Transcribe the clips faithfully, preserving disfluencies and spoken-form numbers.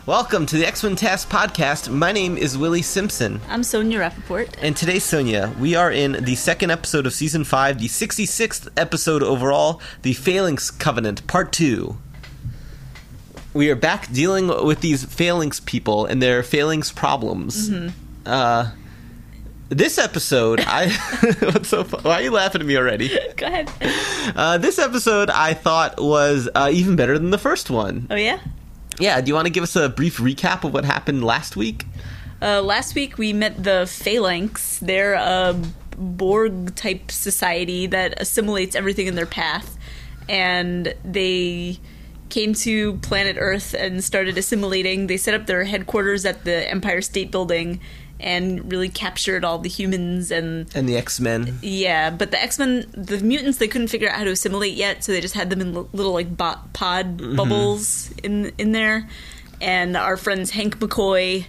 Welcome to the X-Men Task Podcast. My name is Willie Simpson. I'm Sonia Rappaport. And today, Sonia, we are in the second episode of Season five, the sixty-sixth episode overall, The Phalanx Covenant, Part two. We are back dealing with these Phalanx people and their Phalanx problems. Mm-hmm. Uh... This episode, I... what's so fun? Why are you laughing at me already? Go ahead. Uh, this episode, I thought, was uh, even better than the first one. Oh, yeah? Yeah, do you want to give us a brief recap of what happened last week? Uh, last week, we met the Phalanx. They're a Borg-type society that assimilates everything in their path. And they came to planet Earth and started assimilating. They set up their headquarters at the Empire State Building and really captured all the humans and... And the X-Men. Yeah, but the X-Men, the mutants, they couldn't figure out how to assimilate yet, so they just had them in little, like, bo- pod mm-hmm. bubbles in in there. And our friends Hank McCoy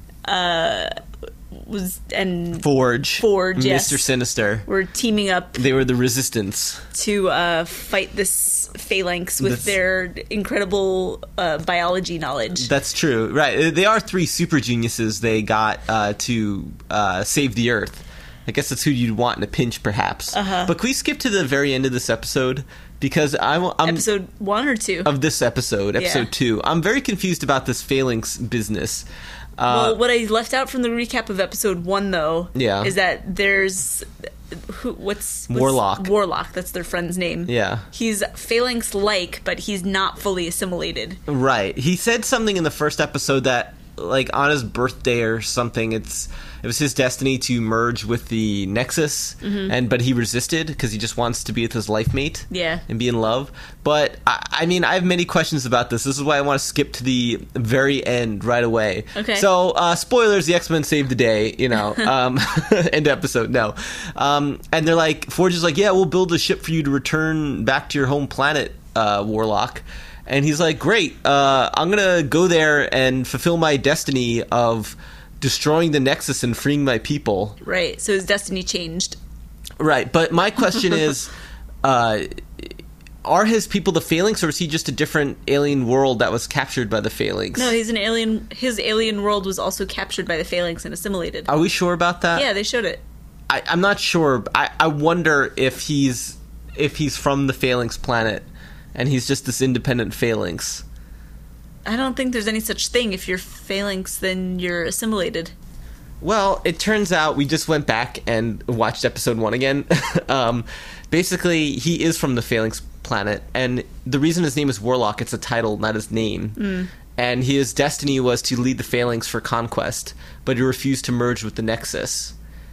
uh, was... and Forge. Forge, yes. Mister Sinister. Were teaming up... They were the Resistance. ...to uh, fight this Phalanx with That's, their incredible uh, biology knowledge. That's true. Right. They are three super geniuses they got uh, to uh, save the Earth. I guess that's who you'd want in a pinch, perhaps. Uh-huh. But can we skip to the very end of this episode? Because I'm... I'm episode one or two? Of this episode, episode yeah. two. I'm very confused about this Phalanx business. Uh, well, what I left out from the recap of episode one, though, yeah. is that there's... Who, what's, what's Warlock? Warlock, that's their friend's name. Yeah. He's Phalanx-like, but he's not fully assimilated. Right. He said something in the first episode that, like, on his birthday or something, it's it was his destiny to merge with the Nexus, mm-hmm. and but he resisted because he just wants to be with his life mate. Yeah. And be in love. But, I, I mean, I have many questions about this. This is why I want to skip to the very end right away. Okay. So, uh, spoilers, the X-Men saved the day, you know. um, end episode, no. Um, and they're like, Forge is like, yeah, we'll build a ship for you to return back to your home planet, uh, Warlock. And he's like, great, uh, I'm going to go there and fulfill my destiny of destroying the Nexus and freeing my people. Right, so his destiny changed. Right, but my question is, uh, are his people the Phalanx, or is he just a different alien world that was captured by the Phalanx? No, he's an alien. His alien world was also captured by the Phalanx and assimilated. Are we sure about that? Yeah, they showed it. I, I'm not sure. I, I wonder if he's if he's from the Phalanx planet, and he's just this independent Phalanx. I don't think there's any such thing. If you're Phalanx, then you're assimilated. Well, it turns out we just went back and watched episode one again. um, basically, he is from the Phalanx planet, and the reason his name is Warlock, it's a title, not his name. Mm. And his destiny was to lead the Phalanx for conquest, but he refused to merge with the Nexus.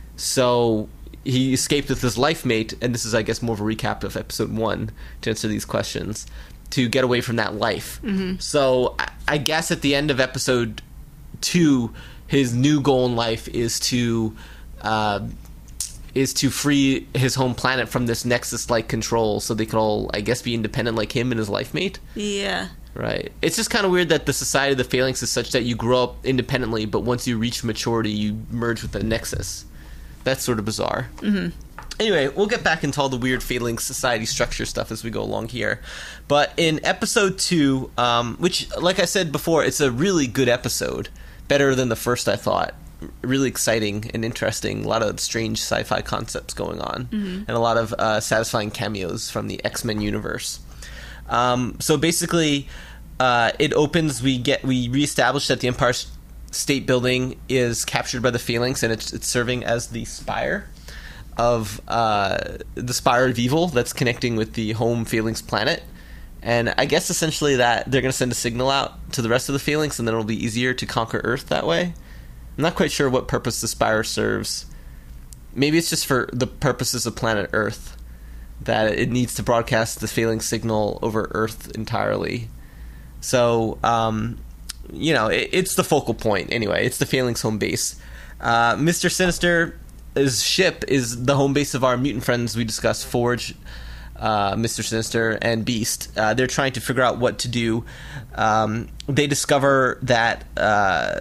So he escaped with his life mate, and this is, I guess, more of a recap of episode one to answer these questions, to get away from that life. Mm-hmm. So I guess at the end of episode two, his new goal in life is to uh, is to free his home planet from this Nexus-like control, so they can all, I guess, be independent like him and his life mate. Yeah. Right. It's just kind of weird that the society of the Phalanx is such that you grow up independently, but once you reach maturity, you merge with the Nexus. That's sort of bizarre. Mm-hmm. Anyway, we'll get back into all the weird Phalanx society structure stuff as we go along here. But in episode two, um, which, like I said before, it's a really good episode. Better than the first, I thought. Really exciting and interesting. A lot of strange sci-fi concepts going on. Mm-hmm. And a lot of uh, satisfying cameos from the X-Men universe. Um, so basically, uh, it opens, we get we reestablish that the Empire State Building is captured by the Phalanx, and it's, it's serving as the spire of uh, the Spire of Evil that's connecting with the home Phalanx planet. And I guess essentially that they're going to send a signal out to the rest of the Phalanx, and then it'll be easier to conquer Earth that way. I'm not quite sure what purpose the Spire serves. Maybe it's just for the purposes of planet Earth, that it needs to broadcast the Phalanx signal over Earth entirely. So, um, you know, it, it's the focal point anyway. It's the Phalanx home base. Uh, Mister Sinister... His ship is the home base of our mutant friends we discussed, Forge, uh, Mister Sinister, and Beast. Uh, they're trying to figure out what to do. Um, they discover that uh,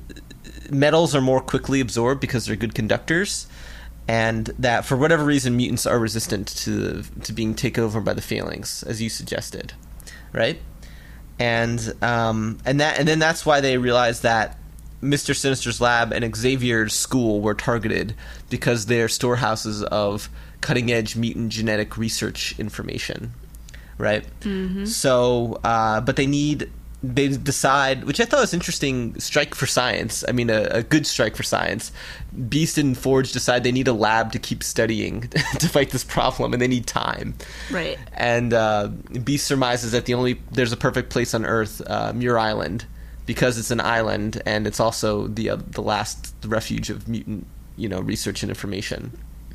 metals are more quickly absorbed because they're good conductors, and that for whatever reason mutants are resistant to to being taken over by the Phalanx, as you suggested, right? and um, and that and then that's why they realized that Mister Sinister's lab and Xavier's school were targeted because they're storehouses of cutting-edge mutant genetic research information, right? Mm-hmm. So, uh, but they need, they decide, which I thought was interesting, strike for science. I mean, a, a good strike for science. Beast and Forge decide they need a lab to keep studying to fight this problem, and they need time. Right. And uh, Beast surmises that the only, there's a perfect place on Earth, uh, Muir Island, because it's an island, and it's also the uh, the last refuge of mutant, you know, research and information.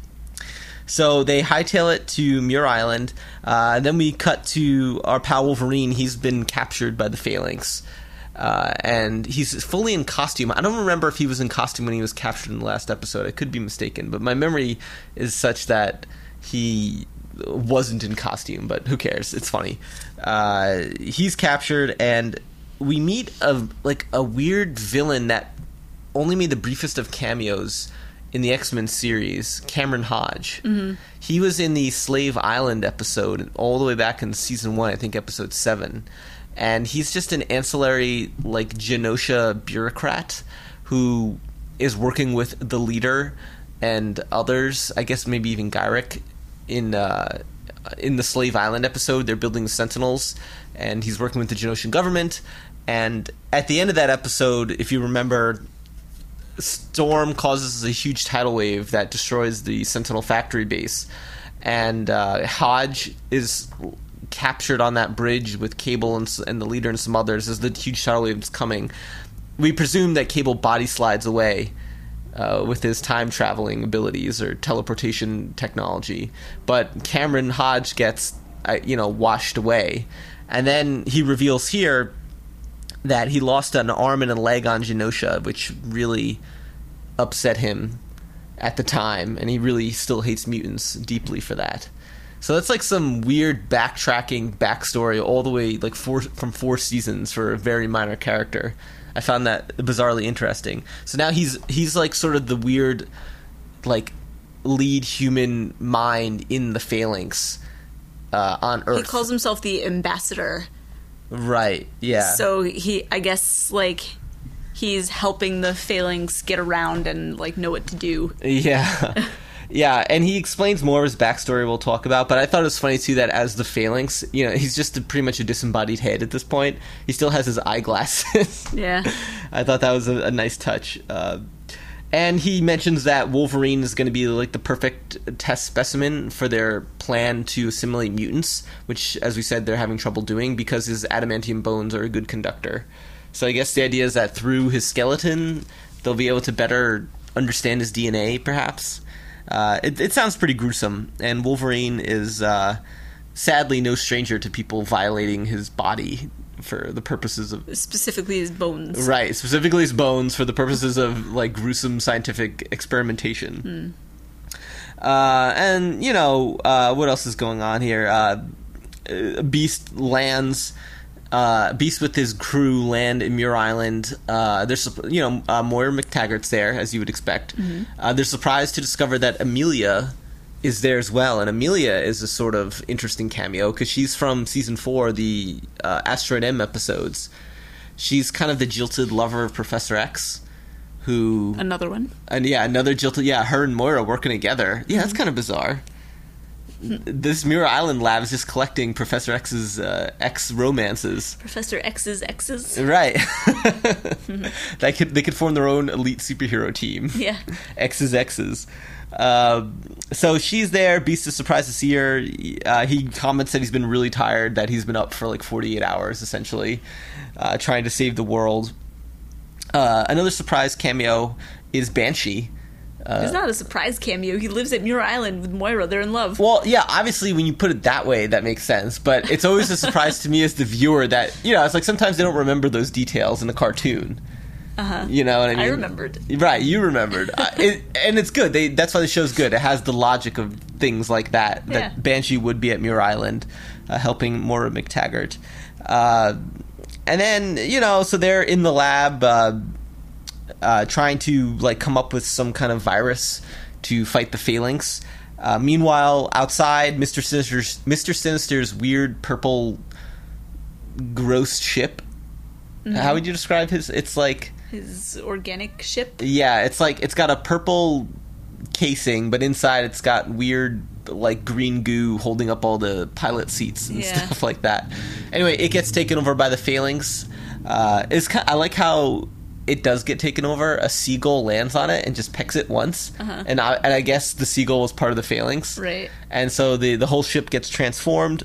So they hightail it to Muir Island, uh, and then we cut to our pal Wolverine. He's been captured by the Phalanx, uh, and he's fully in costume. I don't remember if he was in costume when he was captured in the last episode. I could be mistaken, but my memory is such that he wasn't in costume, but who cares? It's funny. Uh, he's captured, and we meet a like a weird villain that only made the briefest of cameos in the X-Men series, Cameron Hodge. Mm-hmm. He was in the Slave Island episode all the way back in season one, I think episode seven. And he's just an ancillary, like, Genosha bureaucrat who is working with the leader and others, I guess maybe even Gyrick, in uh, in the Slave Island episode. They're building the Sentinels, and he's working with the Genoshan government. And at the end of that episode, if you remember, Storm causes a huge tidal wave that destroys the Sentinel factory base, and uh, Hodge is captured on that bridge with Cable and, and the leader and some others as the huge tidal wave is coming. We presume that Cable body slides away uh, with his time traveling abilities or teleportation technology, but Cameron Hodge gets uh, you know washed away, and then he reveals here that he lost an arm and a leg on Genosha, which really upset him at the time, and he really still hates mutants deeply for that. So that's like some weird backtracking backstory all the way like four from four seasons for a very minor character. I found that bizarrely interesting. So now he's he's like sort of the weird like lead human mind in the Phalanx uh, on Earth. He calls himself the ambassador. Right, yeah. So he, I guess, like, he's helping the Phalanx get around and, like, know what to do. Yeah. Yeah, and he explains more of his backstory we'll talk about, but I thought it was funny, too, that as the Phalanx, you know, he's just a, pretty much a disembodied head at this point. He still has his eyeglasses. Yeah. I thought that was a, a nice touch. Uh, and he mentions that Wolverine is going to be, like, the perfect test specimen for their plan to assimilate mutants, which, as we said, they're having trouble doing because his adamantium bones are a good conductor. So I guess the idea is that through his skeleton, they'll be able to better understand his D N A, perhaps. Uh, it, it sounds pretty gruesome, and Wolverine is uh, sadly no stranger to people violating his body for the purposes of... Specifically his bones. Right, specifically his bones for the purposes of, like, gruesome scientific experimentation. Mm. Uh, and, you know, uh, what else is going on here? Uh, Beast lands... Uh, Beast with his crew land in Muir Island. Uh, there's, you know, uh, Moira McTaggart's there, as you would expect. Mm-hmm. Uh, they're surprised to discover that Amelia is there as well, and Amelia is a sort of interesting cameo because she's from season four, the uh, Asteroid M episodes. She's kind of the jilted lover of Professor X, who another one, and yeah, another jilted. Yeah, her and Moira working together. Yeah, that's kind of bizarre. This Muir Island lab is just collecting Professor X's uh, X romances. Professor X's X's, right? That could they could form their own elite superhero team. Yeah, X's X's. Uh, so she's there. Beast is surprised to see her. Uh, he comments that he's been really tired, that he's been up for like forty-eight hours, essentially, uh, trying to save the world. Uh, another surprise cameo is Banshee. Uh, it's not a surprise cameo. He lives at Muir Island with Moira. They're in love. Well, yeah, obviously when you put it that way, that makes sense. But it's always a surprise to me as the viewer that, you know, it's like sometimes they don't remember those details in the cartoon. Uh-huh. You know what I mean? I remembered. Right, you remembered. uh, it, and it's good. They, that's why the show's good. It has the logic of things like that, that yeah. Banshee would be at Muir Island, uh, helping Moira McTaggart. Uh, and then, you know, so they're in the lab uh, uh, trying to, like, come up with some kind of virus to fight the Phalanx. Uh, meanwhile, outside, Mister Sinister's, Mister Sinister's weird purple gross ship. Mm-hmm. How would you describe his? It's like his organic ship. Yeah, it's like it's got a purple casing, but inside it's got weird like green goo holding up all the pilot seats and yeah. stuff like that. Anyway, it gets taken over by the Phalanx. Uh, it's kind of, I like how it does get taken over. A seagull lands on it and just pecks it once, uh-huh. and I, and I guess the seagull was part of the Phalanx, right? And so the the whole ship gets transformed.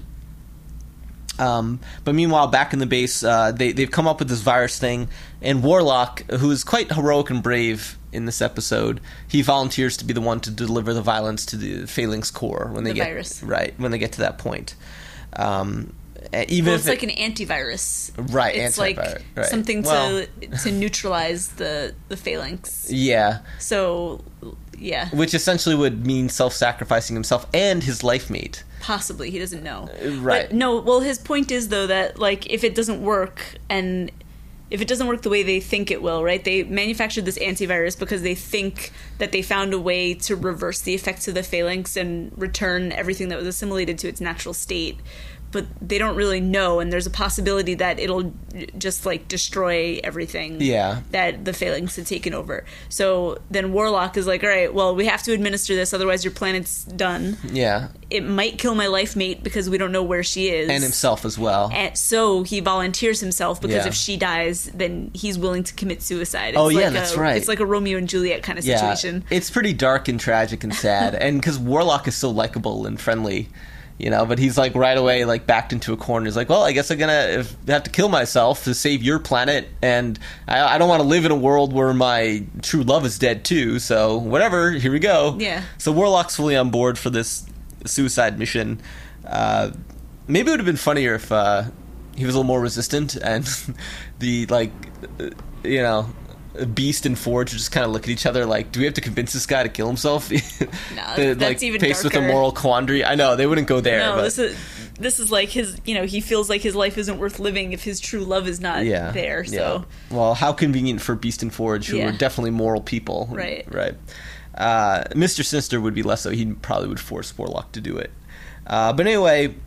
Um, but meanwhile, back in the base, uh, they they've come up with this virus thing, and Warlock, who is quite heroic and brave in this episode, he volunteers to be the one to deliver the violence to the Phalanx core when they the get virus. right when they get to that point. Um, even well, if it's it, like an antivirus, right? It's antivirus, like right. something to well, to neutralize the the Phalanx. Yeah. So, yeah. Which essentially would mean self-sacrificing himself and his life mate. Possibly, he doesn't know. Right. But no, well, his point is, though, that, like, if it doesn't work, and if it doesn't work the way they think it will, right? They manufactured this antivirus because they think that they found a way to reverse the effects of the Phalanx and return everything that was assimilated to its natural state. But they don't really know, and there's a possibility that it'll just, like, destroy everything yeah. that the Phalanx had taken over. So then Warlock is like, all right, well, we have to administer this, otherwise your planet's done. Yeah. It might kill my life mate because we don't know where she is. And himself as well. And so he volunteers himself because yeah. if she dies, then he's willing to commit suicide. It's oh, like yeah, a, that's right. It's like a Romeo and Juliet kind of yeah. situation. It's pretty dark and tragic and sad. And because Warlock is so likable and friendly, you know, but he's like right away like backed into a corner. He's like, well, I guess I'm gonna have to kill myself to save your planet, and I, I don't want to live in a world where my true love is dead too, so whatever, here we go. Yeah. So Warlock's fully on board for this suicide mission. Uh, maybe it would have been funnier if uh, he was a little more resistant, and the, like, uh, you know, Beast and Forge just kind of look at each other like, do we have to convince this guy to kill himself? No, the, that's like, even faced darker. with a moral quandary. I know, they wouldn't go there. No, but. this is this is like his, you know, he feels like his life isn't worth living if his true love is not yeah, there, so. Yeah. Well, how convenient for Beast and Forge, who yeah. are definitely moral people. Right. Right. Uh, Mister Sinister would be less so. He probably would force Warlock to do it. Uh, but anyway,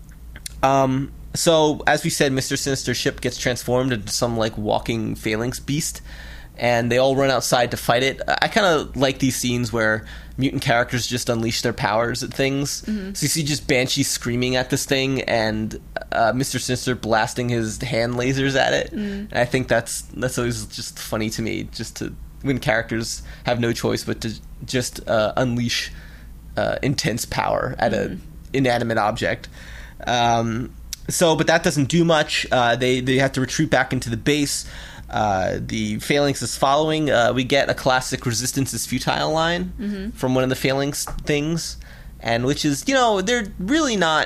um... so, as we said, Mister Sinister's ship gets transformed into some, like, walking phalanx beast, and they all run outside to fight it. I kind of like these scenes where mutant characters just unleash their powers at things. Mm-hmm. So you see just Banshee screaming at this thing, and uh, Mister Sinister blasting his hand lasers at it. Mm. And I think that's that's always just funny to me, just to when characters have no choice but to just uh, unleash uh, intense power at mm. an inanimate object. Um... So, but that doesn't do much. Uh, they they have to retreat back into the base. Uh, the Phalanx is following. Uh, we get a classic "resistance is futile" line mm-hmm. from one of the Phalanx things, and which is, you know, they're really not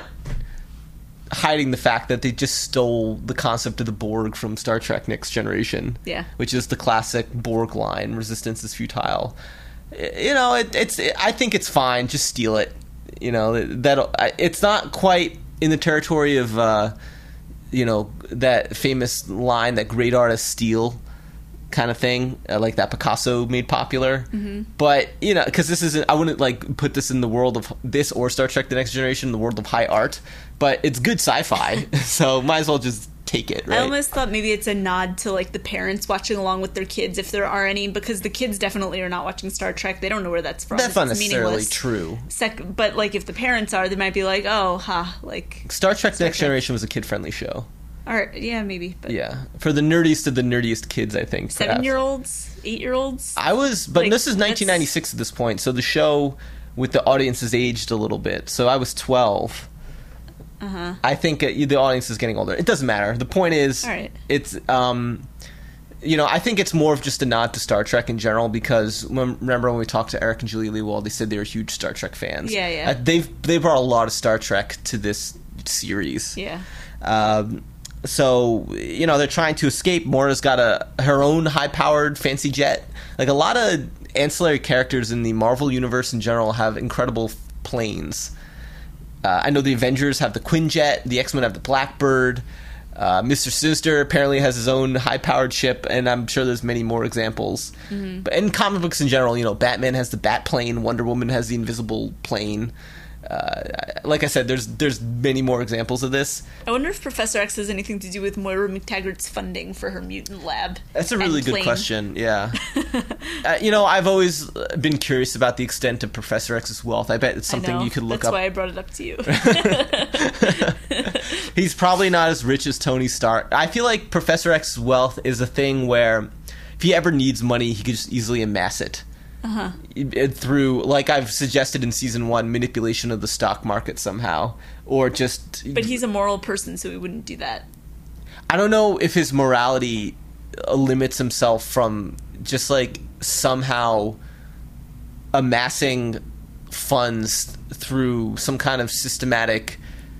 hiding the fact that they just stole the concept of the Borg from Star Trek Next Generation. Yeah, which is the classic Borg line: "Resistance is futile." You know, it, it's. It, I think it's fine. Just steal it. You know, that it's not quite in the territory of, uh, you know, that famous line that great artists steal kind of thing, uh, like that Picasso made popular. Mm-hmm. But, you know, because this isn't, I wouldn't, like, put this in the world of this or Star Trek The Next Generation, the world of high art. But it's good sci-fi, so might as well just take it, right? I almost thought maybe it's a nod to, like, the parents watching along with their kids, if there are any, because the kids definitely are not watching Star Trek. They don't know where that's from. That's it's not necessarily meaningless. true. Sec- but, like, if the parents are, they might be like, oh, ha, like... Star Trek The Next Generation was a kid-friendly show. Or, yeah, maybe. But yeah. For the nerdiest of the nerdiest kids, I think. Seven-year-olds? Eight-year-olds? I was... But like, this is nineteen ninety-six that's... at this point, so the show with the audience has aged a little bit. So I was twelve. Uh-huh. I think uh, the audience is getting older. It doesn't matter. The point is, all right. it's... um you know, I think it's more of just a nod to Star Trek in general, because when, remember when we talked to Eric and Julie Leewald, they said they were huge Star Trek fans. Yeah, yeah. Uh, they've they brought a lot of Star Trek to this series. Yeah. Um, so, you know, they're trying to escape. Moira's got a her own high-powered fancy jet. Like, a lot of ancillary characters in the Marvel universe in general have incredible planes. Uh, I know the Avengers have the Quinjet, the X-Men have the Blackbird. Uh, Mister Sinister apparently has his own high-powered ship, and I'm sure there's many more examples. Mm-hmm. But in comic books in general, you know, Batman has the Bat plane, Wonder Woman has the invisible plane. uh, like I said, there's there's many more examples of this. I wonder if Professor X has anything to do with Moira McTaggart's funding for her mutant lab. That's a really good question. Yeah, uh, you know, I've always been curious about the extent of Professor X's wealth. I bet it's something you could look That's up. That's why I brought it up to you. He's probably not as rich as Tony Stark. I feel like Professor X's wealth is a thing where if he ever needs money, he could just easily amass it. Uh-huh. Through, like I've suggested in season one, manipulation of the stock market somehow, or just. But he's a moral person, so he wouldn't do that. I don't know if his morality limits himself from just like somehow amassing funds through some kind of systematic,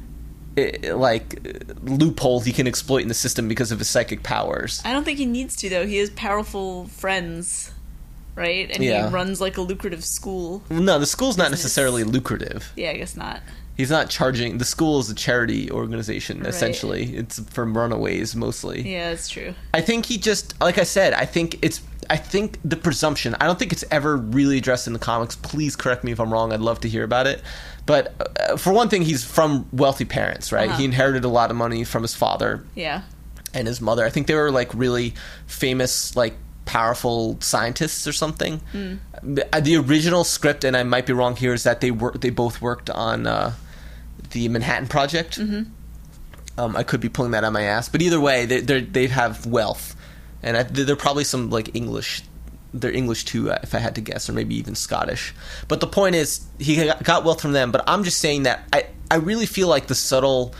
like, loophole he can exploit in the system because of his psychic powers. I don't think he needs to, though. He has powerful friends. Right? And yeah. he runs like a lucrative school. No, the school's not business. necessarily lucrative. Yeah, I guess not. He's not charging. The school is a charity organization, right. essentially. It's for runaways, mostly. Yeah, that's true. I think he just, like I said, I think it's, I think the presumption, I don't think it's ever really addressed in the comics. Please correct me if I'm wrong. I'd love to hear about it. But uh, for one thing, he's from wealthy parents, right? Uh-huh. He inherited a lot of money from his father. Yeah. And his mother. I think they were, like, really famous, like, powerful scientists or something. Mm. The original script, and I might be wrong here, is that they were they both worked on uh, the Manhattan Project. Mm-hmm. Um, I could be pulling that on my ass, but either way, they they have wealth, and I, they're probably some like English. They're English too, if I had to guess, or maybe even Scottish. But the point is, he got wealth from them. But I'm just saying that I, I really feel like the subtle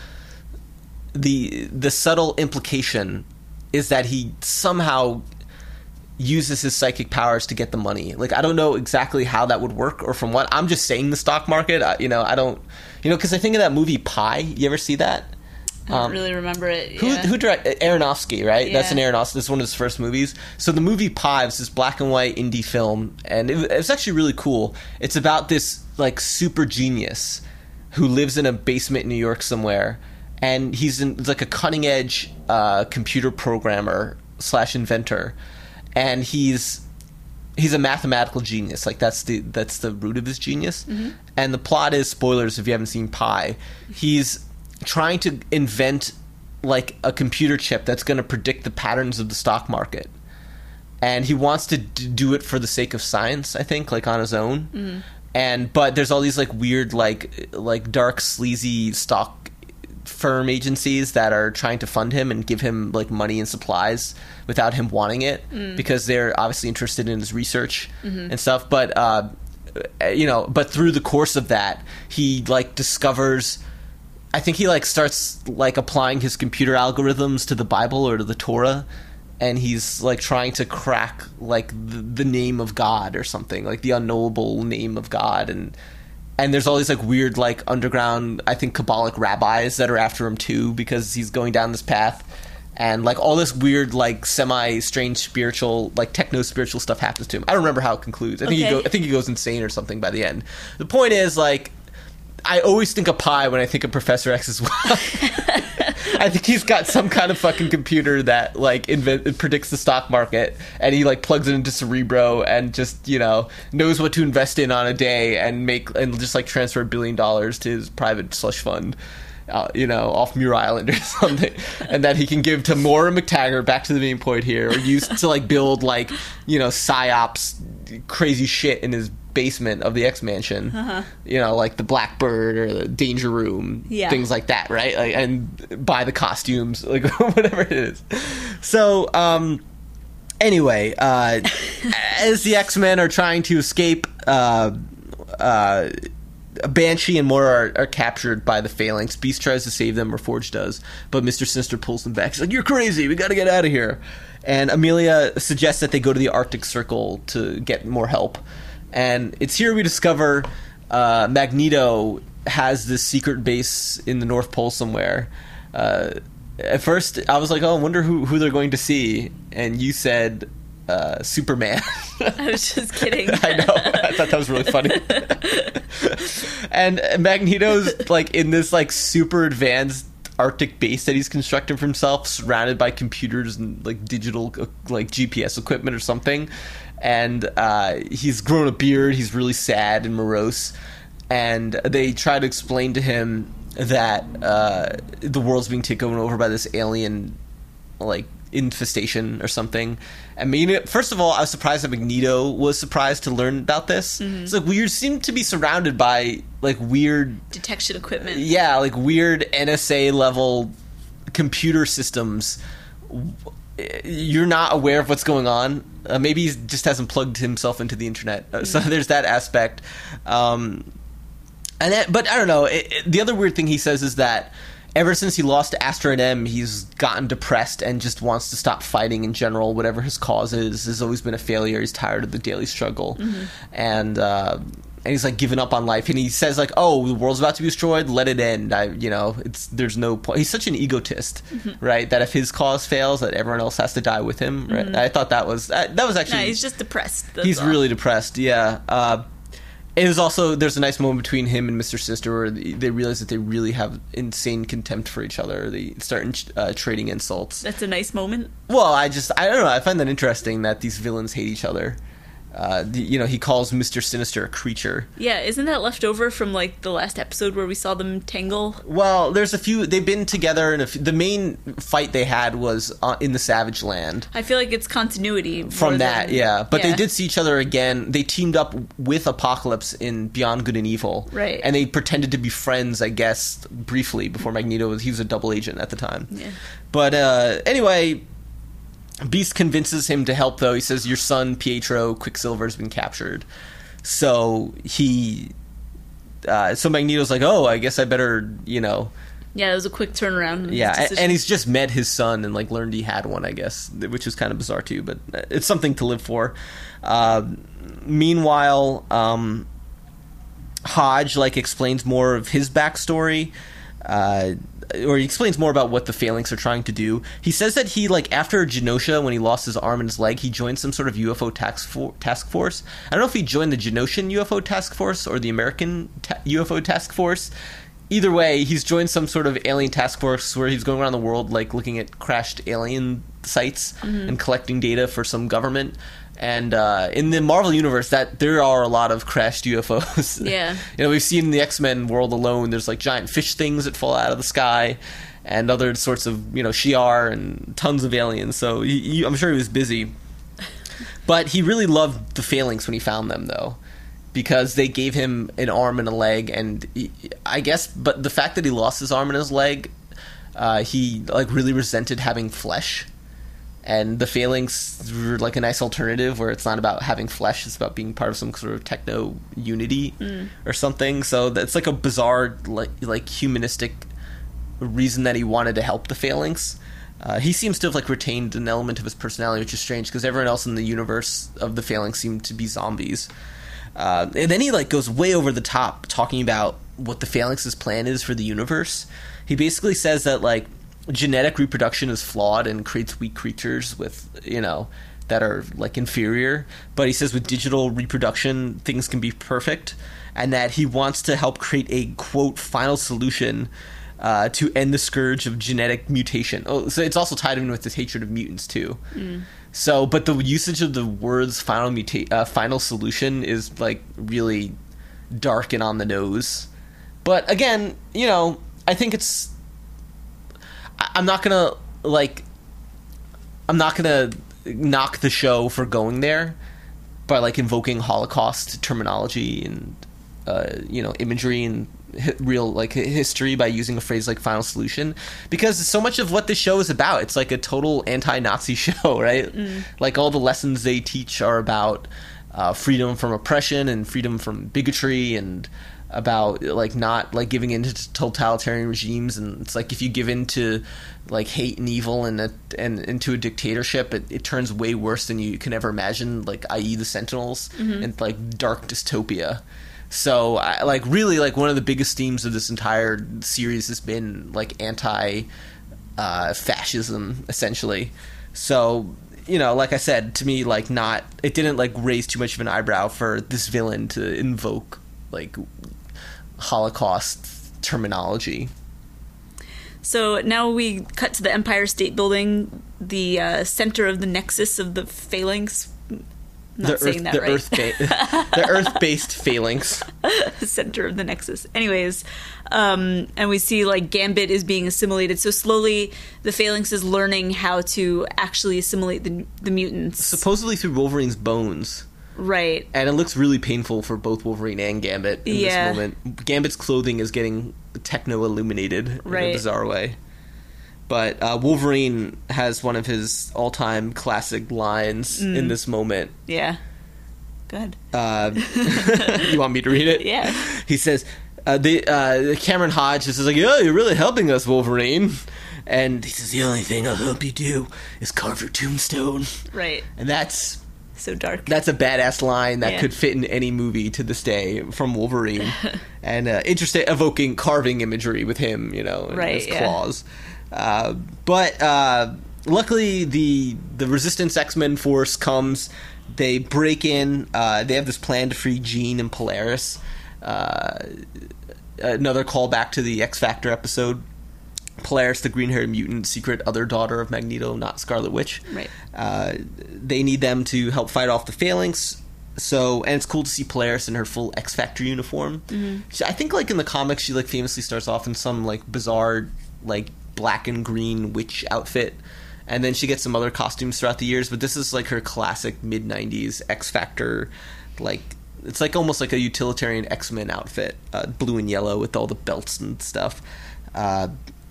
the the subtle implication is that he somehow uses his psychic powers to get the money. Like, I don't know exactly how that would work or from what. I'm just saying the stock market. I, you know, I don't, you know, because I think of that movie Pi. You ever see that? I don't um, really remember it. Who yeah. who directed Aronofsky, right? Yeah. That's an Aronofsky. This is one of his first movies. So the movie Pi was this black and white indie film, and it, it was actually really cool. It's about this like super genius who lives in a basement in New York somewhere, and he's in, like a cutting edge uh, computer programmer slash inventor. And he's he's a mathematical genius. Like that's the that's the root of his genius. Mm-hmm. And the plot is, spoilers if you haven't seen Pi, he's trying to invent like a computer chip that's going to predict the patterns of the stock market. And he wants to d- do it for the sake of science, I think, like on his own. Mm-hmm. And but there's all these like weird like like dark sleazy stock firm agencies that are trying to fund him and give him like money and supplies without him wanting it mm. because they're obviously interested in his research mm-hmm. and stuff. But uh, you know, but through the course of that, he like discovers. I think he like starts like applying his computer algorithms to the Bible or to the Torah, and he's like trying to crack like the, the name of God or something, like the unknowable name of God. And And there's all these like weird like underground, I think, Kabbalic rabbis that are after him too because he's going down this path, and like all this weird like semi strange spiritual like techno spiritual stuff happens to him. I don't remember how it concludes. I think okay. he go, I think he goes insane or something by the end. The point is, like, I always think of Pi when I think of Professor X as well. I think he's got some kind of fucking computer that like invent, predicts the stock market, and he like plugs it into Cerebro and just, you know, knows what to invest in on a day and make and just like transfer a billion dollars to his private slush fund, uh, you know, off Muir Island or something, and that he can give to Moira McTaggart, back to the main point here, or use to like build like, you know, psyops crazy shit in his basement of the X Mansion, uh-huh. you know, like the Blackbird or the Danger Room, yeah. things like that, right? Like, and buy the costumes, like whatever it is. So, um, anyway, uh, as the X-Men are trying to escape, uh, uh, Banshee and Moira are, are captured by the Phalanx. Beast tries to save them, or Forge does, but Mister Sinister pulls them back. He's like, "You're crazy. We got to get out of here." And Amelia suggests that they go to the Arctic Circle to get more help. And it's here we discover uh, Magneto has this secret base in the North Pole somewhere. Uh, at first, I was like, oh, I wonder who, who they're going to see. And you said uh, Superman. I was just kidding. I know. I thought that was really funny. And Magneto's like in this like super advanced Arctic base that he's constructed for himself, surrounded by computers and like digital like G P S equipment or something. And uh, he's grown a beard. He's really sad and morose. and they try to explain to him that uh, the world's being taken over by this alien, like, infestation or something. I mean, first of all, I was surprised that Magneto was surprised to learn about this. Mm-hmm. It's like, we seem to be surrounded by, like, weird... detection equipment. Yeah, like, weird N S A-level computer systems. You're not aware of what's going on. Uh, maybe he just hasn't plugged himself into the internet. Uh, mm-hmm. So there's that aspect. Um... And that, but I don't know. It, it, the other weird thing he says is that ever since he lost to Astra M, he's gotten depressed and just wants to stop fighting in general. Whatever his cause is, has always been a failure. He's tired of the daily struggle, mm-hmm. and uh, and he's like given up on life. And he says like, "Oh, the world's about to be destroyed. Let it end." I, you know, it's there's no point. He's such an egotist, mm-hmm. right? That if his cause fails, that everyone else has to die with him. Right? Mm-hmm. I thought that was that, that was actually. No, he's just depressed. He's all. really depressed. Yeah. Uh, It was also, there's a nice moment between him and Mister Sinister where they realize that they really have insane contempt for each other. They start uh, trading insults. That's a nice moment. Well, I just, I don't know, I find that interesting that these villains hate each other. Uh, the, you know, he calls Mister Sinister a creature. Yeah, isn't that left over from, like, the last episode where we saw them tangle? Well, there's a few, they've been together, and the main fight they had was uh, in the Savage Land. I feel like it's continuity. From that, than, yeah. But yeah. they did see each other again. They teamed up with Apocalypse in Beyond Good and Evil. Right. And they pretended to be friends, I guess, briefly, before Magneto was, he was a double agent at the time. Yeah. But, uh, anyway... Beast convinces him to help, though. He says, your son, Pietro Quicksilver, has been captured. So he... Uh, so Magneto's like, oh, I guess I better, you know... Yeah, it was a quick turnaround. Yeah, and, and he's just met his son and, like, learned he had one, I guess, which is kind of bizarre, too. But it's something to live for. Uh, meanwhile, um, Hodge, like, explains more of his backstory. Uh... Or he explains more about what the Phalanx are trying to do. He says that he, like, after Genosha, when he lost his arm and his leg, he joined some sort of U F O task, for- task force. I don't know if he joined the Genosian U F O task force or the American ta- U F O task force. Either way, he's joined some sort of alien task force where he's going around the world, like, looking at crashed alien sites mm-hmm. and collecting data for some government. And uh, in the Marvel universe, that there are a lot of crashed U F Os. Yeah, you know, we've seen in the X-Men world alone. There's like giant fish things that fall out of the sky, and other sorts of, you know, Shi'ar and tons of aliens. So he, he, I'm sure he was busy, but he really loved the Phalanx when he found them, though, because they gave him an arm and a leg, and he, I guess, but the fact that he lost his arm and his leg, uh, he like really resented having flesh. And the Phalanx were like a nice alternative where it's not about having flesh, it's about being part of some sort of techno unity mm. or something. So that's like a bizarre, like, like humanistic reason that he wanted to help the Phalanx. Uh, he seems to have like retained an element of his personality, which is strange because everyone else in the universe of the Phalanx seemed to be zombies. Uh, and then he like goes way over the top talking about what the Phalanx's plan is for the universe. He basically says that like genetic reproduction is flawed and creates weak creatures with, you know, that are like inferior, but he says with digital reproduction things can be perfect, and that he wants to help create a quote final solution uh, to end the scourge of genetic mutation. Oh, so it's also tied in with his hatred of mutants too. Mm. So, but the usage of the words final muta- uh, final solution is like really dark and on the nose. But again, you know, I think it's I'm not gonna like I'm not gonna knock the show for going there by like invoking Holocaust terminology and uh, you know, imagery and hi- real like history by using a phrase like final solution, because so much of what this show is about, it's like a total anti-Nazi show, right? Mm. Like all the lessons they teach are about uh, freedom from oppression and freedom from bigotry, and about like not like giving in to totalitarian regimes. And it's like if you give in to like hate and evil and a, and into a dictatorship, it, it turns way worse than you can ever imagine, like that is the Sentinels mm-hmm. and like dark dystopia. So I, like really like one of the biggest themes of this entire series has been like anti uh, fascism essentially. So, you know, like I said, to me, like not it didn't like raise too much of an eyebrow for this villain to invoke like Holocaust terminology. So now we cut to the Empire State Building, the uh, center of the nexus of the Phalanx. not the saying Earth, that the right. Earth ba- the Earth-based phalanx. Center of the Nexus. Anyways, um, and we see like Gambit is being assimilated. So slowly, the Phalanx is learning how to actually assimilate the the mutants. Supposedly through Wolverine's bones. Right. And it looks really painful for both Wolverine and Gambit in Yeah. this moment. Gambit's clothing is getting techno-illuminated in Right. a bizarre way. But uh, Wolverine has one of his all-time classic lines Mm. in this moment. Yeah. Good. Uh, you want me to read it? Yeah. He says, uh, the, uh, Cameron Hodge is like, oh, you're really helping us, Wolverine. And he says, the only thing I'll help you do is carve your tombstone. Right. And that's... So dark. That's a badass line that Yeah. could fit in any movie to this day from Wolverine. And uh, interesting, evoking carving imagery with him, you know, and Right, his yeah. claws. Uh, but uh, luckily, the the Resistance X-Men force comes. They break in. Uh, they have this plan to free Jean and Polaris. Uh, another callback to the X Factor episode. Polaris, the green-haired mutant, secret other daughter of Magneto, not Scarlet Witch. Right. Uh, they need them to help fight off the Phalanx. So, and it's cool to see Polaris in her full X Factor uniform. Mm-hmm. She, I think, like in the comics, she like famously starts off in some like bizarre, like black and green witch outfit, and then she gets some other costumes throughout the years. But this is like her classic mid nineties X Factor, like. It's like almost like a utilitarian X-Men outfit, uh, blue and yellow with all the belts and stuff. Uh,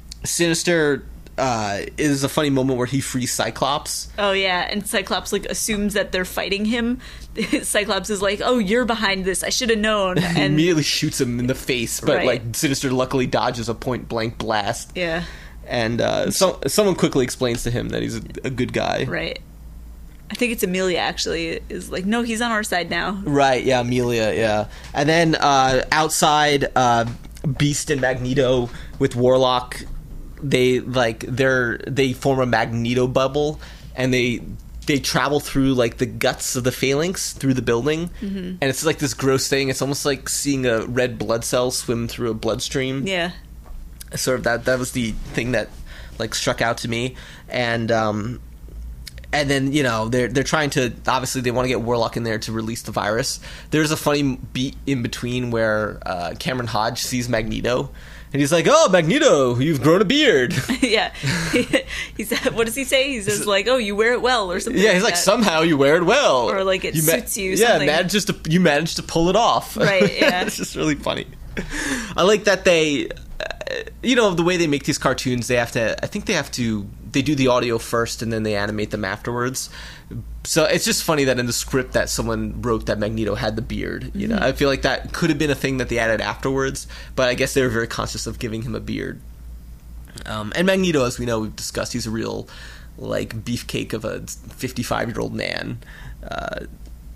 Sinister uh, is a funny moment where he frees Cyclops. Oh yeah, and Cyclops like assumes that they're fighting him. Cyclops is like, "Oh, you're behind this. I should have known." And And immediately shoots him in the face, but Right. like Sinister luckily dodges a point blank blast. yeah, And uh, so, someone quickly explains to him that he's a, a good guy. right. I think it's Amelia actually is like, "No, he's on our side now." Right, yeah, Amelia, yeah. And then uh, outside, uh, Beast and Magneto with Warlock, they like they're they form a Magneto bubble, and they they travel through like the guts of the Phalanx through the building, mm-hmm. and it's like this gross thing. It's almost like seeing a red blood cell swim through a bloodstream. Yeah, Sort of that that was the thing that like struck out to me, and um, and then you know they're they're trying to obviously they want to get Warlock in there to release the virus. There's a funny beat in between where uh, Cameron Hodge sees Magneto. And he's like, "Oh, Magneto, you've grown a beard." yeah. He said, "What does he say?" He says like, "Oh, you wear it well," or something. Yeah, he's like, that. "Somehow you wear it well," Or, like, it ma- suits you, Yeah, something. manages to you managed to pull it off. Right, yeah. It's just really funny. I like that they, uh, you know, the way they make these cartoons. They have to. I think they have to. They do the audio first, and then they animate them afterwards. So it's just funny that in the script that someone wrote that Magneto had the beard. You know, I feel like that could have been a thing that they added afterwards, but I guess they were very conscious of giving him a beard. Um, and Magneto, as we know, we've discussed, he's a real like beefcake of a fifty-five-year-old man. Uh,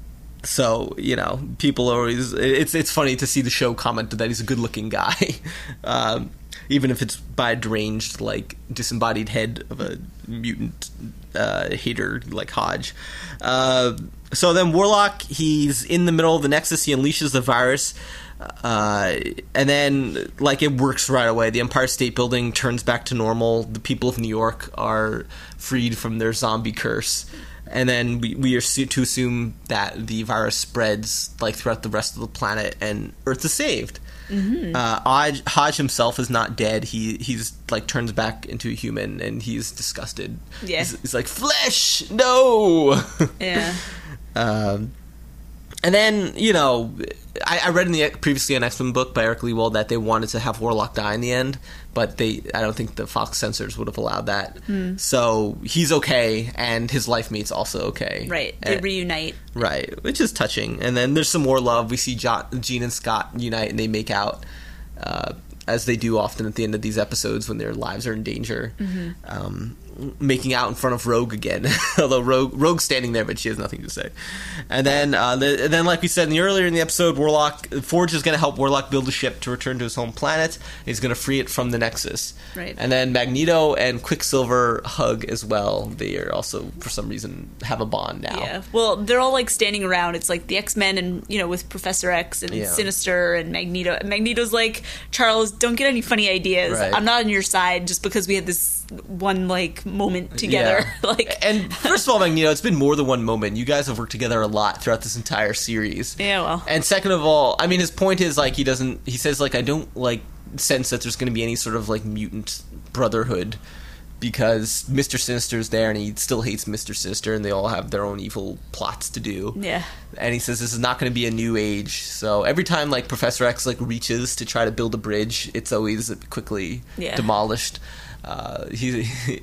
so you know, people are always. It's it's funny to see the show comment that he's a good-looking guy, um, even if it's by a deranged, like disembodied head of a mutant uh, hater like Hodge. Uh, so then Warlock, he's in the middle of the Nexus. He unleashes the virus. Uh, and then, like, it works right away. The Empire State Building turns back to normal. The people of New York are freed from their zombie curse. And then we, we are su- to assume that the virus spreads, like, throughout the rest of the planet, and Earth is saved. Mm-hmm. Uh, Hodge, Hodge himself is not dead. He he's, like, turns back into a human, and he's disgusted. Yeah. He's, he's like, flesh! No! Yeah. um... And then, you know, I, I read in the previously an X-Men book by Eric Lewald that they wanted to have Warlock die in the end, but they I don't think the Fox censors would have allowed that. Mm. So he's okay, and his life mate's also okay. Right. They and, reunite. Right, which is touching. And then there's some more love. We see jo- Jean and Scott unite, and they make out, uh, as they do often at the end of these episodes when their lives are in danger. Mm-hmm. Um, making out in front of Rogue again, although Rogue Rogue's standing there, but she has nothing to say. And then, uh, the, and then, like we said in the, earlier in the episode, Warlock Forge is going to help Warlock build a ship to return to his home planet. He's going to free it from the Nexus. Right. And then Magneto and Quicksilver hug as well. They are also, for some reason, have a bond now. Yeah. Well, they're all like standing around. It's like the X-Men and, you know, with Professor X and Yeah. Sinister and Magneto. Magneto's like, Charles, don't get any funny ideas. Right. I'm not on your side just because we had this one like moment together. Yeah. Like, and first of all, Magneto, it's been more than one moment. You guys have worked together a lot throughout this entire series. Yeah, well. And second of all, I mean, his point is like he doesn't. He says like I don't like sense that there's going to be any sort of like mutant brotherhood because Mister Sinister's there and he still hates Mister Sinister and they all have their own evil plots to do. Yeah. And he says this is not going to be a new age. So every time like Professor X like reaches to try to build a bridge, it's always quickly yeah. demolished. Uh, he,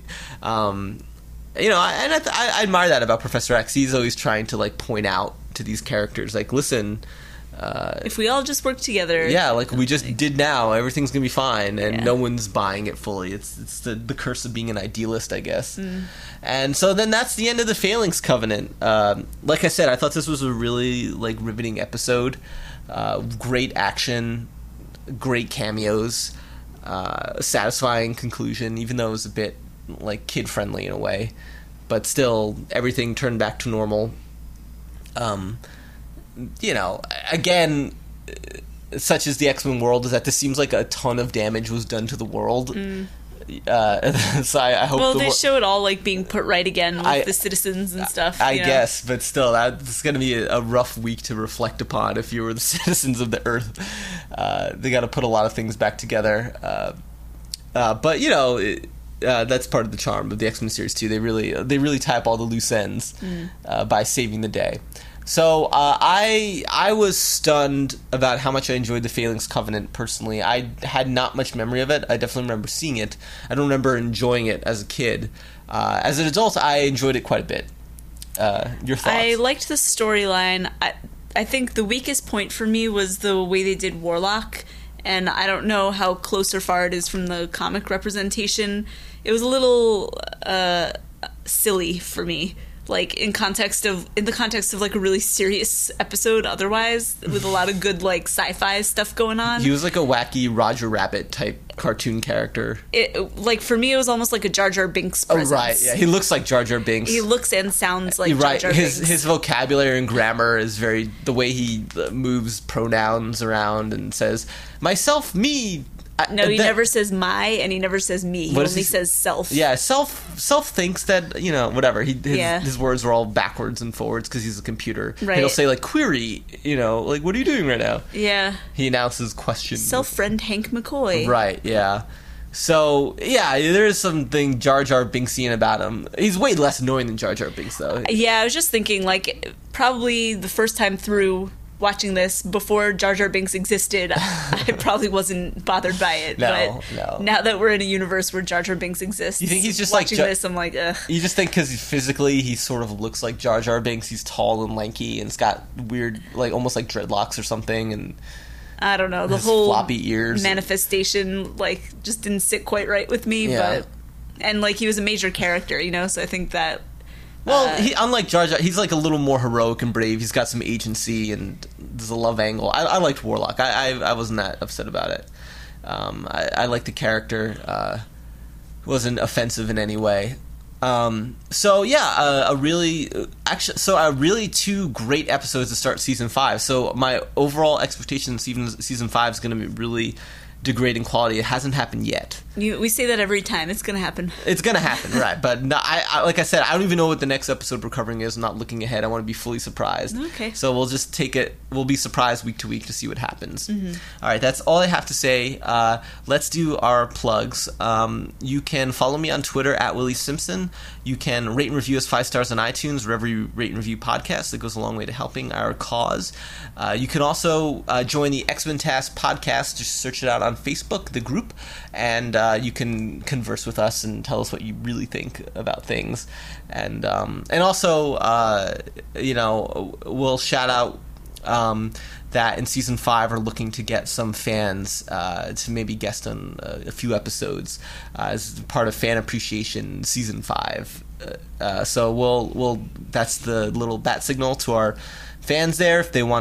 um, you know, and I, I, I admire that about Professor X. He's always trying to like point out to these characters, like, listen, uh, if we all just work together, yeah, like we just like, did now, everything's gonna be fine, and yeah. no one's buying it fully. It's it's the the curse of being an idealist, I guess. Mm. And so then that's the end of the Phalanx Covenant. Um, like I said, I thought this was a really like riveting episode. Uh, great action, great cameos. Uh, satisfying conclusion, even though it was a bit like kid friendly in a way, but still everything turned back to normal. Um, you know, again, such as the X-Men world is that this seems like a ton of damage was done to the world. Mm. Uh, so I, I hope. Well, the they wor- show it all like being put right again with I, the citizens and stuff. I you know? guess, but still, that's going to be a, a rough week to reflect upon if you were the citizens of the Earth. Uh, they got to put a lot of things back together. Uh, uh, but you know, it, uh, that's part of the charm of the X-Men series too. They really, they really tie up all the loose ends mm. uh, by saving the day. So uh, I I was stunned about how much I enjoyed the Phalanx Covenant personally. I had not much memory of it. I definitely remember seeing it. I don't remember enjoying it as a kid. Uh, as an adult, I enjoyed it quite a bit. Uh, your thoughts? I liked the storyline. I, I think the weakest point for me was the way they did Warlock, and I don't know how close or far it is from the comic representation. It was a little uh, silly for me. Like in context of in the context of like a really serious episode otherwise with a lot of good like sci-fi stuff going on. He was like a wacky Roger Rabbit type cartoon character. It, like for me it was almost like a Jar Jar Binks presence. Oh right, yeah, he looks like Jar Jar Binks. He looks and sounds like You're right. Jar Jar his Binks. his vocabulary and grammar is very the way he moves pronouns around and says myself, me. I, no, he that, never says my, and he never says me. He only he, says self. Yeah, self self thinks that, you know, whatever. He his, yeah. his words are all backwards and forwards because he's a computer. Right. He'll say like query, you know, like what are you doing right now? Yeah. He announces questions. Self-friend Hank McCoy. Right. Yeah. So yeah, there is something Jar Jar Binksian about him. He's way less annoying than Jar Jar Binks, though. Yeah, I was just thinking, like, probably the first time through watching this before Jar Jar Binks existed, I probably wasn't bothered by it. No, but no. Now that we're in a universe where Jar Jar Binks exists, you think he's just watching like Jar- this, I'm like, ugh. You just think because physically he sort of looks like Jar Jar Binks. He's tall and lanky and he's got weird, like almost like dreadlocks or something, and I don't know, the his whole floppy ears manifestation like just didn't sit quite right with me. Yeah. But and like he was a major character, you know, so I think that. Well, uh, he, unlike Jar Jar, he's like a little more heroic and brave. He's got some agency, and there's a love angle. I, I liked Warlock. I, I I wasn't that upset about it. Um, I, I liked the character. Uh, wasn't offensive in any way. Um, so yeah, uh, a really actually, so a really two great episodes to start season five. So my overall expectation season season five is going to be really degrading quality. It hasn't happened yet. You, we say that every time. It's going to happen. It's going to happen, right? But no, I, I, like I said, I don't even know what the next episode we're covering is. I'm not looking ahead. I want to be fully surprised. Okay. So we'll just take it. We'll be surprised week to week to see what happens. Mm-hmm. All right, that's all I have to say. Uh, let's do our plugs. Um, you can follow me on Twitter at Willie Simpson. You can rate and review us five stars on iTunes, wherever you rate and review podcasts. That goes a long way to helping our cause. Uh, you can also uh, join the X-Men Task podcast. Just search it out on Facebook, the group, and uh, you can converse with us and tell us what you really think about things. And um, and also, uh, you know, we'll shout out um, that in season five are looking to get some fans uh, to maybe guest on uh, a few episodes uh, as part of Fan Appreciation season five. Uh, uh, so we'll we'll that's the little bat signal to our fans there. If they want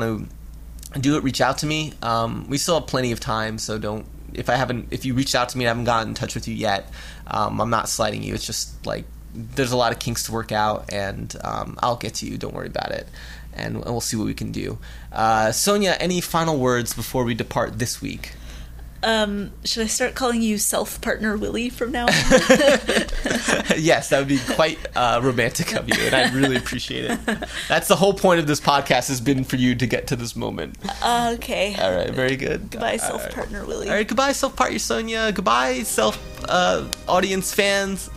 to do it, reach out to me. Um, we still have plenty of time, so don't. If I haven't, if you reached out to me and I haven't gotten in touch with you yet, um, I'm not slighting you. It's just like there's a lot of kinks to work out, and um, I'll get to you. Don't worry about it, and, and we'll see what we can do. Uh, Sonia, any final words before we depart this week? Um, should I start calling you self partner Willie from now on? Yes, that would be quite uh, romantic of you, and I'd really appreciate it. That's the whole point of this podcast, has been for you to get to this moment. Uh, okay. All right, very good. Goodbye, self partner All Willie. right, goodbye, self partner Sonia. Goodbye, self uh, audience fans.